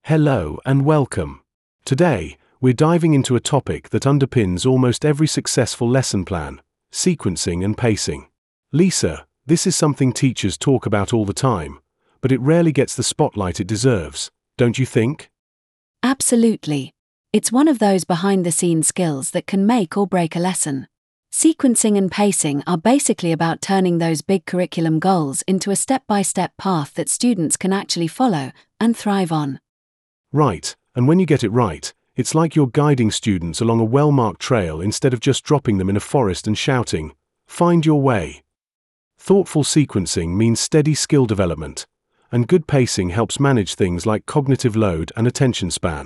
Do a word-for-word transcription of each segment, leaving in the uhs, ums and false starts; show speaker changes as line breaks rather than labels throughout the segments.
Hello and welcome. Today, we're diving into a topic that underpins almost every successful lesson plan: sequencing and pacing. Lisa, this is something teachers talk about all the time, but it rarely gets the spotlight it deserves, don't you think?
Absolutely. It's one of those behind-the-scenes skills that can make or break a lesson. Sequencing and pacing are basically about turning those big curriculum goals into a step-by-step path that students can actually follow and thrive on.
Right, and when you get it right, it's like you're guiding students along a well-marked trail instead of just dropping them in a forest and shouting, "Find your way." Thoughtful sequencing means steady skill development, and good pacing helps manage things like cognitive load and attention span.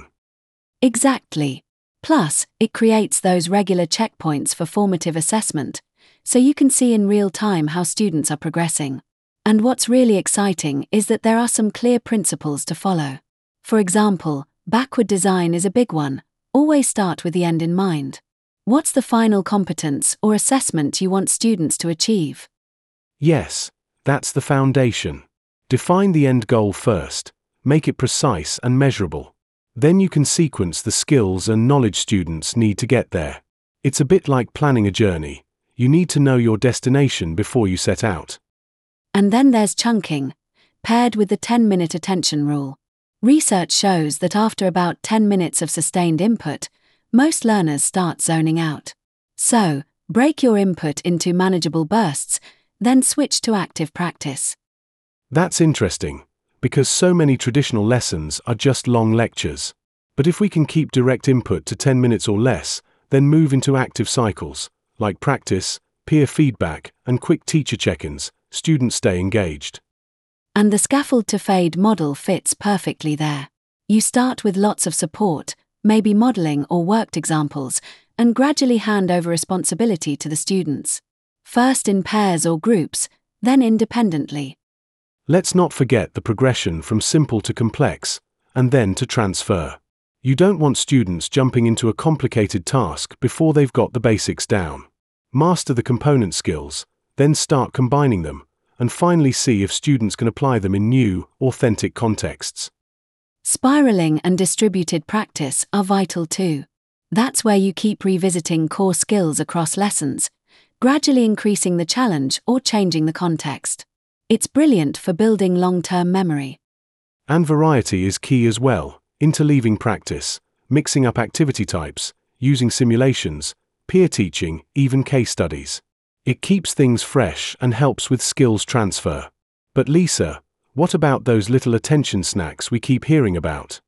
Exactly. Plus, it creates those regular checkpoints for formative assessment, so you can see in real time how students are progressing. And what's really exciting is that there are some clear principles to follow. For example, backward design is a big one. Always start with the end in mind. What's the final competence or assessment you want students to achieve?
Yes, that's the foundation. Define the end goal first, make it precise and measurable. Then you can sequence the skills and knowledge students need to get there. It's a bit like planning a journey. You need to know your destination before you set out.
And then there's chunking, paired with the ten-minute attention rule. Research shows that after about ten minutes of sustained input, most learners start zoning out. So, break your input into manageable bursts, then switch to active practice.
That's interesting, because so many traditional lessons are just long lectures. But if we can keep direct input to ten minutes or less, then move into active cycles, like practice, peer feedback, and quick teacher check-ins, students stay engaged.
And the scaffold to fade model fits perfectly there. You start with lots of support, maybe modeling or worked examples, and gradually hand over responsibility to the students. First in pairs or groups, then independently.
Let's not forget the progression from simple to complex, and then to transfer. You don't want students jumping into a complicated task before they've got the basics down. Master the component skills, then start combining them, and finally see if students can apply them in new, authentic contexts.
Spiraling and distributed practice are vital too. That's where you keep revisiting core skills across lessons, gradually increasing the challenge or changing the context. It's brilliant for building long-term memory.
And variety is key as well, interleaving practice, mixing up activity types, using simulations, peer teaching, even case studies. It keeps things fresh and helps with skills transfer. But Lisa, what about those little attention snacks we keep hearing about?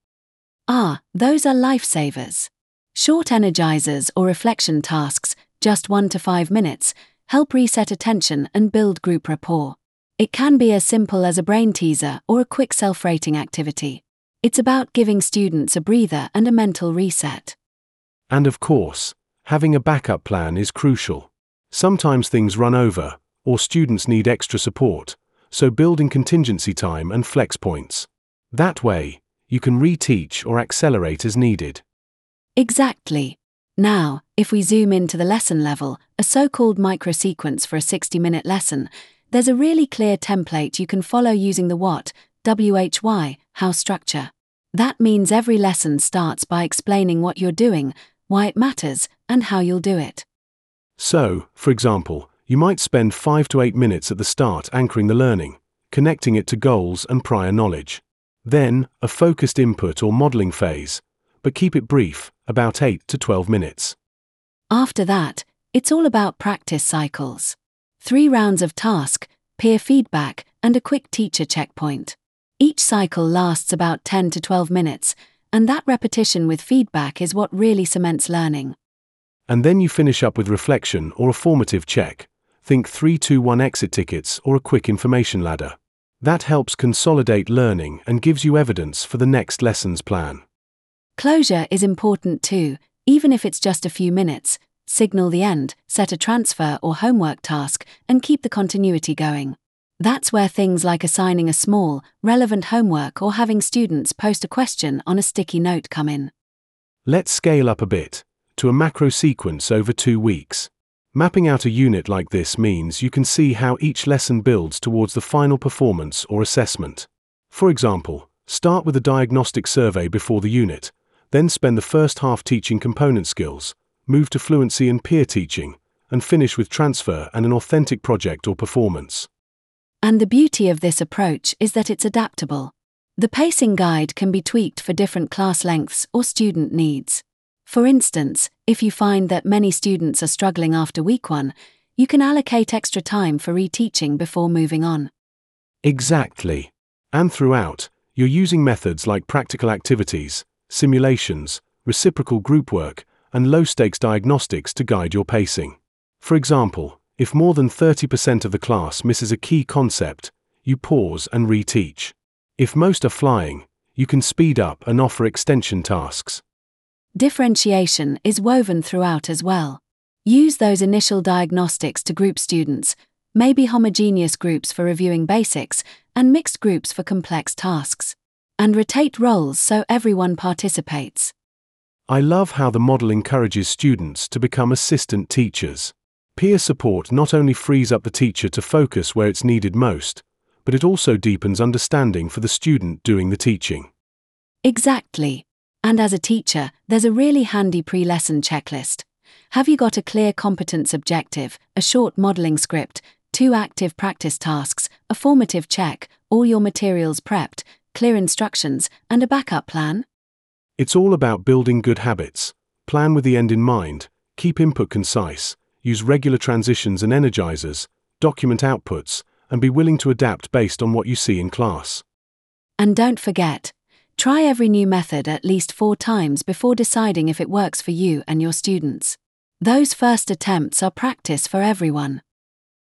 Ah, those are lifesavers. Short energizers or reflection tasks, just one to five minutes, help reset attention and build group rapport. It can be as simple as a brain teaser or a quick self-rating activity. It's about giving students a breather and a mental reset.
And of course, having a backup plan is crucial. Sometimes things run over, or students need extra support, so building contingency time and flex points. That way, you can reteach or accelerate as needed.
Exactly. Now, if we zoom into the lesson level, a so-called microsequence for a sixty-minute lesson, there's a really clear template you can follow using the what, W H Y, how structure. That means every lesson starts by explaining what you're doing, why it matters, and how you'll do it.
So, for example, you might spend five to eight minutes at the start anchoring the learning, connecting it to goals and prior knowledge. Then, a focused input or modeling phase, but keep it brief, about eight to twelve minutes.
After that, it's all about practice cycles. Three rounds of task, peer feedback, and a quick teacher checkpoint. Each cycle lasts about ten to twelve minutes, and that repetition with feedback is what really cements learning.
And then you finish up with reflection or a formative check. Think three two one exit tickets or a quick information ladder. That helps consolidate learning and gives you evidence for the next lessons plan.
Closure is important too, even if it's just a few minutes. Signal the end, set a transfer or homework task, and keep the continuity going. That's where things like assigning a small, relevant homework or having students post a question on a sticky note come in.
Let's scale up a bit, to a macro sequence over two weeks. Mapping out a unit like this means you can see how each lesson builds towards the final performance or assessment. For example, Start with a diagnostic survey before the unit, then spend the first half teaching component skills, move to fluency and peer teaching, and finish with transfer and an authentic project or performance.
And the beauty of this approach is that it's adaptable. The pacing guide can be tweaked for different class lengths or student needs. For instance, if you find that many students are struggling after week one, you can allocate extra time for reteaching before moving on.
Exactly. And throughout, you're using methods like practical activities, simulations, reciprocal group work, and low-stakes diagnostics to guide your pacing. For example, if more than thirty percent of the class misses a key concept, you pause and reteach. If most are flying, you can speed up and offer extension tasks.
Differentiation is woven throughout as well. Use those initial diagnostics to group students, maybe homogeneous groups for reviewing basics, and mixed groups for complex tasks. And rotate roles so everyone participates.
I love how the model encourages students to become assistant teachers. Peer support not only frees up the teacher to focus where it's needed most, but it also deepens understanding for the student doing the teaching.
Exactly. And as a teacher, there's a really handy pre-lesson checklist. Have you got a clear competence objective, a short modeling script, two active practice tasks, a formative check, all your materials prepped, clear instructions, and a backup plan?
It's all about building good habits. Plan with the end in mind, keep input concise, use regular transitions and energizers, document outputs, and be willing to adapt based on what you see in class.
And don't forget, try every new method at least four times before deciding if it works for you and your students. Those first attempts are practice for everyone.